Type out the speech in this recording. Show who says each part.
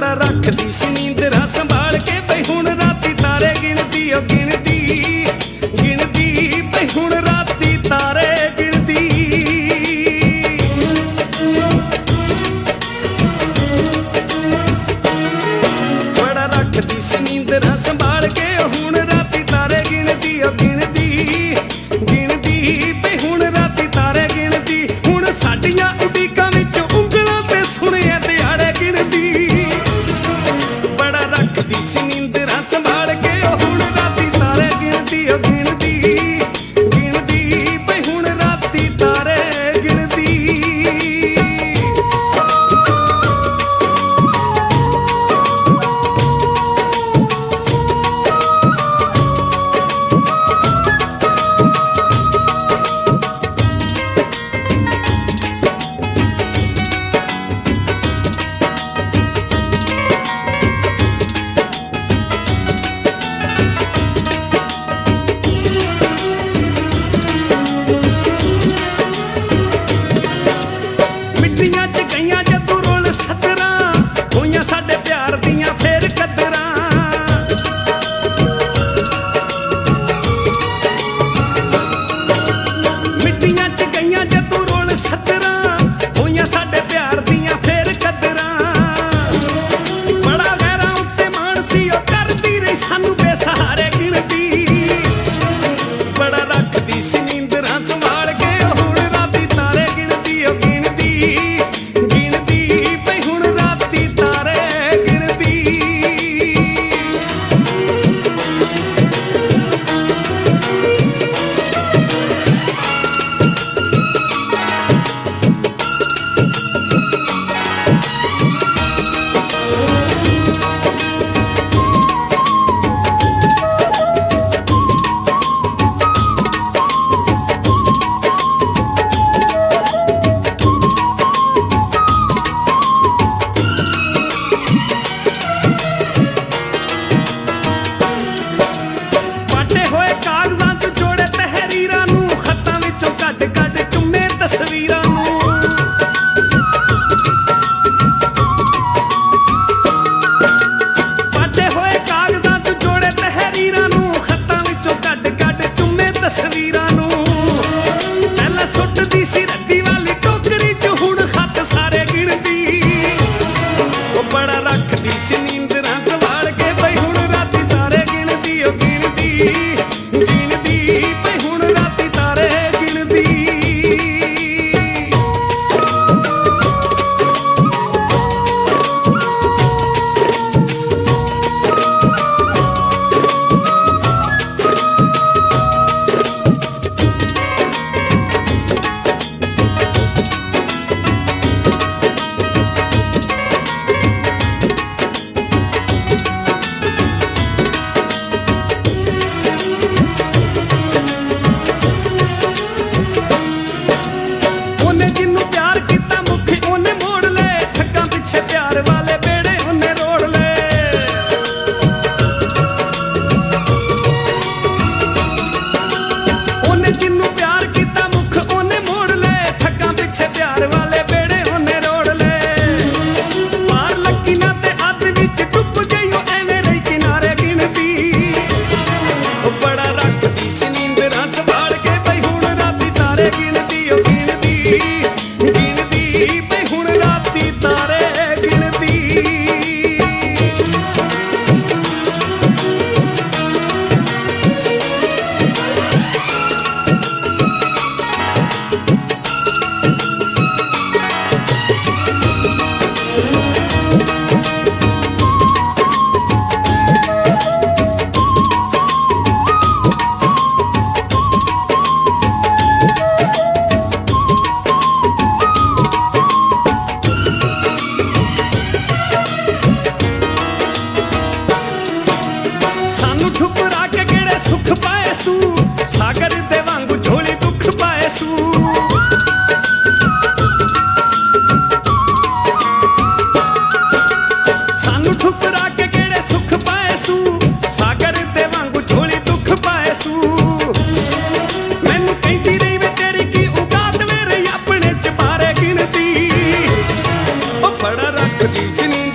Speaker 1: बड़ा रखदी सी नींदरां संभाल के बई हुण राती तारे गिणदी ओ गिणदी गिणदी बई हुण राती तारे गिणदी बड़ा रखदी सी नींदरां संभाल के हुण राती तारे गिणदी ओ गिणदी गिणदी बई हुण राती तारे गिणदी हुण साडियां उडीकां विच ਉਂਗਲਾਂ ते सुणिया दिहाड़े गिणदी बड़ा रखदी सी नींदरां संभाल के हुण राती तारे गिणदी ओ गिणदी गिणदी बई हुण राती तारे गिणदी ਮਿੱਟੀਆਂ ਚ ਗਈਆਂ ਜਦੋਂ ਰੋਲ ਸੱਤਰਾਂ ਹੋਈਆਂ ਸਾਡੇ ਪਿਆਰ ਦੀਆਂ ਫੇਰ ਕਦਰਾਂ ਮਿੱਟੀਆਂ ਚ ਗਈਆਂ ਜਦੋਂ ਰੋਲ ਸੱਤਰਾਂ ਹੋਈਆਂ ਸਾਡੇ ਪਿਆਰ ਦੀਆਂ ਫੇਰ ਕਦਰਾਂ ਬੜਾ ਵੈਰਾਂ ਉੱਤੇ ਮਾਣ ਸੀ ਉਹ ਕਰਦੀ ਰਹੀ ਸਾਨੂੰ ਬੇਸਹਾਰੇ ਗਿਣਦੀ ਬੜਾ ਰੱਖਦੀ ਸੀ ਨੀਂਦਰਾਂ ਸੰਭਾਲ ਕੇ ਹੁਣ ਰਾਤੀ ਤਾਰੇ ਗਿਣਦੀ ਉਹ ਗਿਣਦੀ ਗਿਣਦੀ ਬਈ ਹੁਣ ਰਾਤੀ ਤਾਰੇ ਗਿਣਦੀ ਪਾਟੇ ਹੋਏ ਕਾਗਜ਼ਾਂ 'ਚ ਜੋੜੇ ਤਹਿਰੀਰਾਂ ਨੂੰ ਖੱਤਾਂ ਵਿੱਚੋਂ ਕੱਢ ਕੱਢ ਚੁੰਮੇ ਤਸਵੀਰਾਂ ਨੂੰ ਪਾਟੇ ਹੋਏ ਕਾਗਜ਼ਾਂ 'ਚ ਜੋੜੇ ਤਹਿਰੀਰਾਂ ਨੂੰ ਖੱਤਾਂ ਵਿੱਚੋਂ ਕੱਢ ਕੱਢ ਚੁੰਮੇ ਤਸਵੀਰਾਂ ਨੂੰ ਪਹਿਲਾਂ ਸੁੱਟਦੀ ਸੀ ਰੱਦੀ ਵਾਲੀ ਟੋਕਰੀ 'ਚ ਹੁਣ ਖੱਤ ਸਾਰੇ ਗਿਣਦੀ ਉਹ ਬੜਾ ਰੱਖਦੀ ਸੀ ਨੀਂਦਰਾਂ ਸੰਭਾਲ ਕੇ ਬਈ ਹੁਣ ਰਾਤੀ ਤਾਰੇ ਗਿਣਦੀ ਉਹ ਗਿਣਦੀ ਗਿਣਦੀ ਬਈ ਹੁਣ ਰਾਤੀ ਤਾਰੇ ਗਿਣਦੀ ਉਹਨੇ ਜਿਹਨੂੰ ਪਿਆਰ ਕੀਤਾ ਮੁੱਖ ਉਹਨੇ ਮੋੜ ਲਏ ਠੱਗਾਂ ਪਿੱਛੇ ਪਿਆਰ ਵਾਲੇ ਬੇੜੇ ਉਹਨੇ ਰੋੜ ਲਏ ਉਹਨੇ ਜਿਹਨੂੰ ਪਿਆਰ ਕੀਤਾ ਮੁੱਖ ਉਹਨੇ ਮੋੜ ਲਏ ਠੱਗਾਂ ਪਿੱਛੇ ਪਿਆਰ ਵਾਲੇ ਬੇੜੇ ਉਹਨੇ ਰੋੜ ਲਏ ਪਾਰ ਲੱਗੀ ਨਾ ਤੇ ਅੱਧ ਵਿੱਚ ਡੁੱਬ ਗਈ ਉਹ ਐਵੇਂ ਰਹੀ ਕਿਨਾਰੇ ਗਿਣਦੀ ਉਹ ਬੜਾ ਰੱਖਦੀ ਸੀ ਨੀਂਦਰਾਂ ਸੰਭਾਲ ਕੇ ਬਈ ਹੁਣ ਰਾਤੀ ਤਾਰੇ ਗਿਣਦੀ ਉਹ ਗਿਣਦੀ ਗਿਣਦੀ ਬਈ ਹੁਣ ਰਾਤੀ ਤਾਰੇ ਗਿਣਦੀ ਸਾਨੂੰ ਠੁਕਰਾ ਕੇ ਕਿਹੜੇ ਸੁੱਖ ਪਾਏ ਸੂ ਸਾਗਰ ਦੇ ਵਾਂਗੂ ਝੋਲੀ ਦੁੱਖ ਪਾਏ ਸੂ ਸਾਨੂੰ ਠੁਕਰਾ ਕੇ ਕਿਹੜੇ ਸੁੱਖ ਪਾਏ ਸੂ ਸਾਗਰ ਦੇ ਵਾਂਗੂ ਝੋਲੀ ਦੁੱਖ ਪਾਏ ਸੂ ਮੈਨੂੰ ਕਹਿੰਦੀ ਰਹੀ ਵੇ ਤੇਰੀ ਕੀ ਔਕਾਤ ਵੇ ਰਹੀ ਆਪਣੇ ਚ ਬਾਰੇ ਗਿਣਦੀ ਉਹ ਬੜਾ ਰੱਖਦੀ ਸੀ